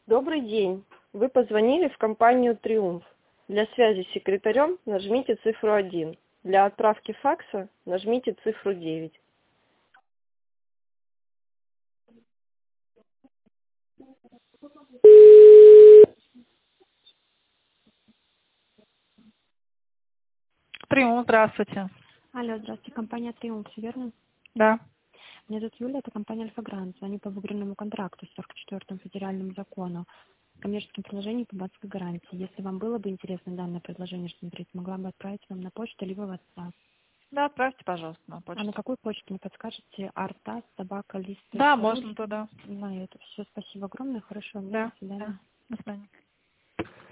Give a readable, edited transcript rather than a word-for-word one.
Добрый день. Вы позвонили в компанию «Триумф». Для связи с секретарем нажмите цифру 1. Для отправки факса нажмите цифру 9. Прием, здравствуйте. Алло, здравствуйте, компания «Триумф», всё верно? Да. Меня зовут Юля, это компания «Альфа-Грант». Звоню по выигранному контракту, 44-му федеральному закону, коммерческим предложением по банковской гарантии. Если вам было бы интересно данное предложение рассмотреть, могла бы отправить вам на почту, либо в WhatsApp. Да, отправьте, пожалуйста, на А на почту. какую почту, не подскажете? Да, artas@list.ru. можно туда. На это. Все, спасибо огромное, хорошего дня, Да, до свидания. да. До свидания.